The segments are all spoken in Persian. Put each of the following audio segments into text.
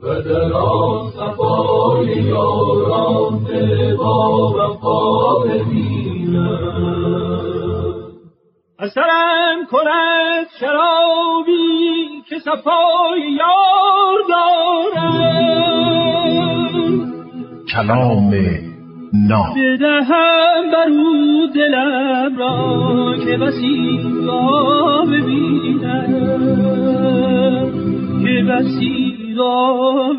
و در آن صفای یاران با وفا ببینم. اثرم کند شرابی که صفای یار دارم، کلام ناب بدهم برو دلم را که بسی را ببینم، که بسی را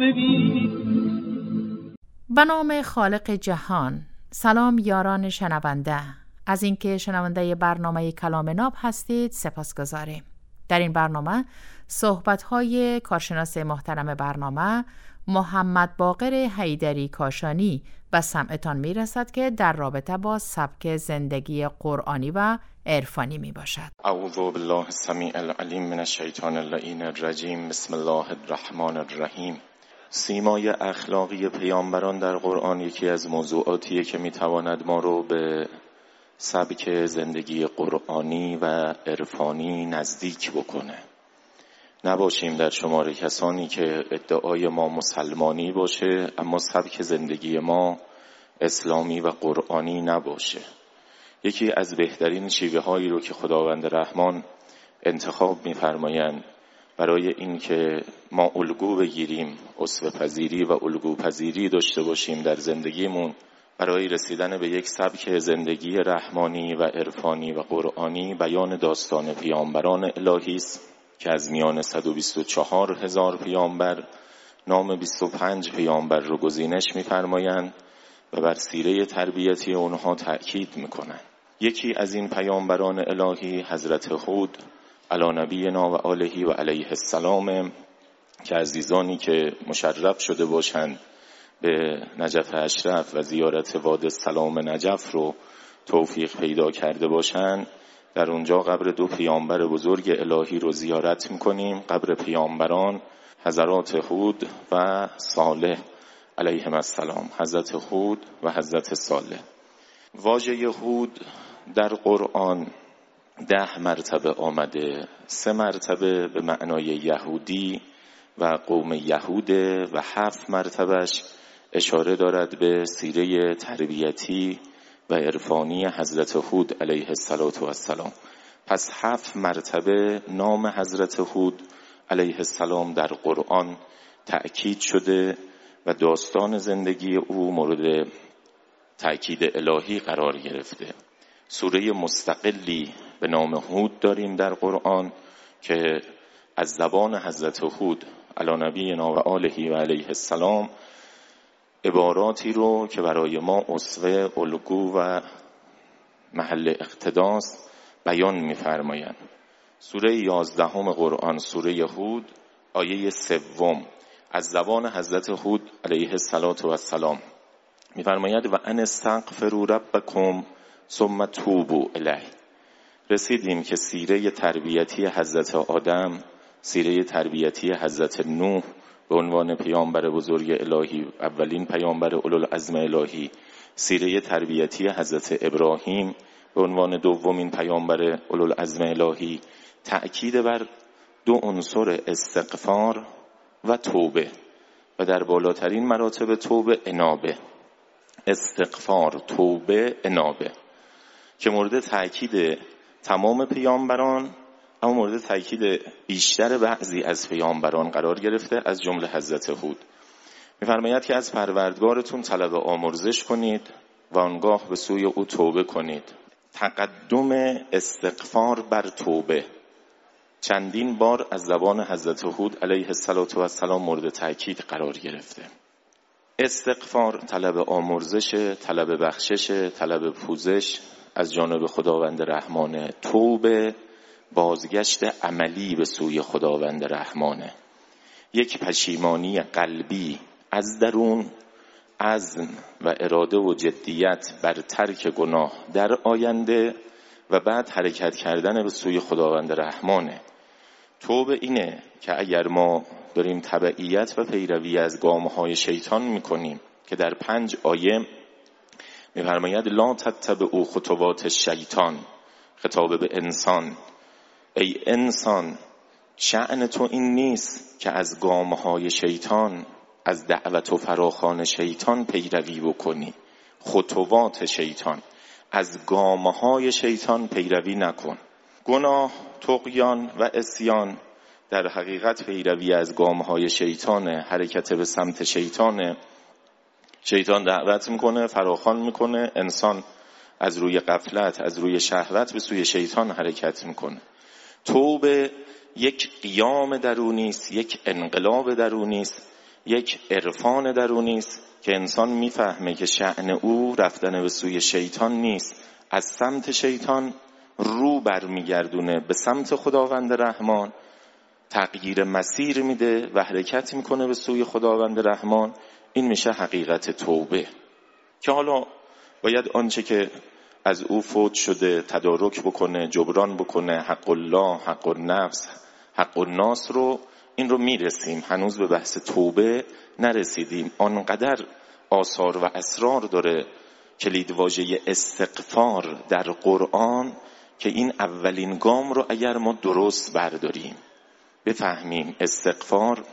ببینم. به نام خالق جهان. سلام یاران شنونده، از اینکه شنونده برنامه کلام ناب هستید سپاسگزاریم. در این برنامه صحبت‌های کارشناس محترم برنامه محمد باقر حیدری کاشانی به سمعتان میرسد که در رابطه با سبک زندگی قرآنی و عرفانی می باشد. اعوذ بالله السمیع العلیم من الشیطان اللعین الرجیم. بسم الله الرحمن الرحیم. سیمای اخلاقی پیامبران در قرآن یکی از موضوعاتیه که میتواند ما رو به سبک زندگی قرآنی و عرفانی نزدیک بکنه. نباشیم در شمار کسانی که ادعای ما مسلمانی باشه اما سبک زندگی ما اسلامی و قرآنی نباشه. یکی از بهترین شیوه هایی رو که خداوند رحمان انتخاب می‌فرمایند برای این که ما الگو بگیریم، اسوه پذیری و الگو پذیری داشته باشیم در زندگیمون، برای رسیدن به یک سبک زندگی رحمانی و عرفانی و قرآنی، بیان داستان پیامبران الهی است که از میان 124,000 پیامبر نام 25 پیامبر رو گزینش می‌فرمایند و بر سیره تربیتی اونها تأکید میکنن. یکی از این پیامبران الهی حضرت هود علی نبینا و آله و علیه السلام که عزیزانی که مشرف شده باشند به نجف اشرف و زیارت وادی السلام نجف رو توفیق پیدا کرده باشند، در اونجا قبر دو پیامبر بزرگ الهی رو زیارت میکنیم، قبر پیامبران حضرات هود و صالح علیهم السلام، حضرت هود و حضرت صالح. واژه هود در قرآن 10 مرتبه آمده. 3 مرتبه به معنای یهودی و قوم یهوده و 7 مرتبهش اشاره دارد به سیره تربیتی و عرفانی حضرت هود علیه السلام. پس 7 مرتبه نام حضرت هود علیه السلام در قرآن تأکید شده و داستان زندگی او مورد تأکید الهی قرار گرفته. سوره مستقلی به نام هود داریم در قرآن که از زبان حضرت هود علی نبینا و آله و علیه السلام عباراتی رو که برای ما اسوه، الگو و محل اقتداست بیان می‌فرمایند. سوره 11 قرآن، سوره هود، آیه 3 از زبان حضرت هود علیه السلام می‌فرماید و ان استغفروا ربکم ثم توبوا الیه. رسیدیم که سیره تربیتی حضرت آدم، سیره تربیتی حضرت نوح به عنوان پیامبر بزرگ الهی، اولین پیامبر اولوالعزم الهی، سیره تربیتی حضرت ابراهیم به عنوان دومین پیامبر اولوالعزم الهی، تأکید بر 2 عنصر استغفار و توبه و در بالاترین مراتب توبه انابه. استغفار، توبه، انابه که مورد تأکید تمام پیامبران اما مورد تأکید بیشتر بعضی از پیامبران قرار گرفته، از جمله حضرت هود. می‌فرماید که از پروردگارتون طلب آمرزش کنید و آنگاه به سوی او توبه کنید. تقدم استغفار بر توبه چندین بار از زبان حضرت هود علیه السلام مورد تأکید قرار گرفته. استغفار طلب آمرزش، طلب بخشش، طلب پوزش از جانب خداوند رحمانه. توبه بازگشت عملی به سوی خداوند رحمانه، یک پشیمانی قلبی از درون، عزم و اراده و جدیت بر ترک گناه در آینده و بعد حرکت کردن به سوی خداوند رحمانه. توبه اینه که اگر ما داریم تبعیت و پیروی از گام‌های شیطان میکنیم که در 5 آیه می‌فرماید لا تتبعوا خطوات الشیطان، خطاب به انسان، ای انسان شأن تو این نیست که از گامهای شیطان، از دعوت و فراخوان شیطان پیروی بکنی، خطوات شیطان، از گامهای شیطان پیروی نکن. گناه، طغیان و عصیان در حقیقت پیروی از گامهای شیطان، حرکت به سمت شیطان. شیطان دعوت میکنه، فراخوان میکنه، انسان از روی غفلت، از روی شهوت به سوی شیطان حرکت میکنه. توبه یک قیام درونی است، یک انقلاب درونی است، یک عرفان درونی است که انسان میفهمه که شأن او رفتن به سوی شیطان نیست، از سمت شیطان رو برمیگردونه به سمت خداوند رحمان، تغییر مسیر میده و حرکت میکنه به سوی خداوند رحمان. این میشه حقیقت توبه، که حالا باید آنچه که از او فوت شده تدارک بکنه، جبران بکنه. حق الله، حق النفس، حق الناس رو، این رو میرسیم. هنوز به بحث توبه نرسیدیم. آنقدر آثار و اسرار داره کلیدواژه استغفار در قرآن که این اولین گام رو اگر ما درست برداریم، بفهمیم استغفار،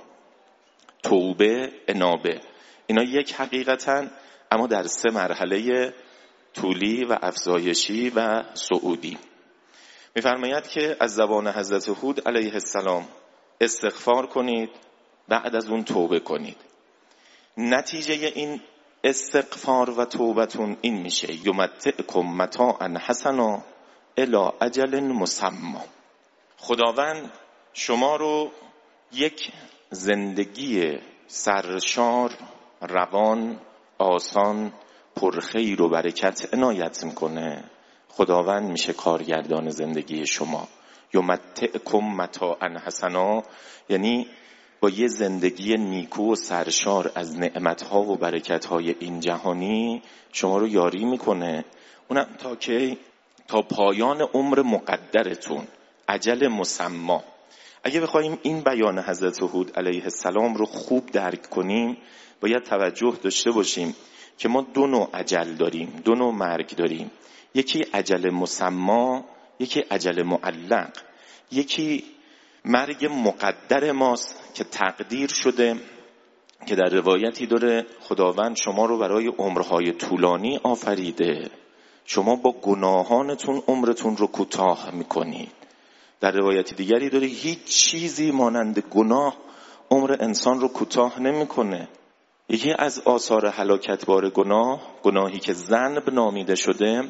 توبه، انابه، اینا یک حقیقتن، اما در 3 مرحله طولی و افزایشی و صعودی. می‌فرماید که از زبان حضرت هود علیه السلام استغفار کنید، بعد از اون توبه کنید. نتیجه این استغفار و توبتون این میشه: یمتعکم متاعا حسنا الی اجل مسمى. خداوند شما رو یک زندگی سرشار، روان، آسان، پرخیر و برکت عنایت میکنه. خداوند میشه کارگردان زندگی شما. یمتعکم متاعا حسنا یعنی با یه زندگی نیکو و سرشار از نعمتها و برکتهای این جهانی شما رو یاری میکنه، اونم تا پایان عمر مقدرتون، اجل مسمى. اگه بخوایم این بیان حضرت هود علیه السلام رو خوب درک کنیم، باید توجه داشته باشیم که ما 2 نوع اجل داریم، 2 نوع مرگ داریم. یکی اجل مسمى، یکی اجل معلق. یکی مرگ مقدر ماست که تقدیر شده، که در روایتی داره خداوند شما رو برای عمرهای طولانی آفریده، شما با گناهانتون عمرتون رو کوتاه میکنید. در روایت دیگری داره هیچ چیزی مانند گناه عمر انسان رو کوتاه نمیکنه. یکی از آثار هلاکتبار گناهی که ذنب نامیده شده،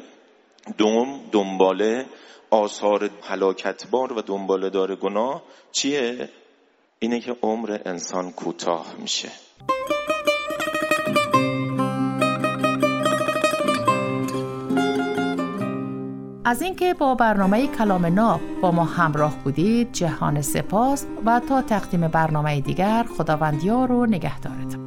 دنباله آثار هلاکتبار و دنباله دار گناه چیه؟ اینه که عمر انسان کوتاه میشه. از اینکه با برنامه کلام ناب با ما همراه بودید جهان سپاس و تا تقدیم برنامه دیگر خداوند یار و نگهدارتان.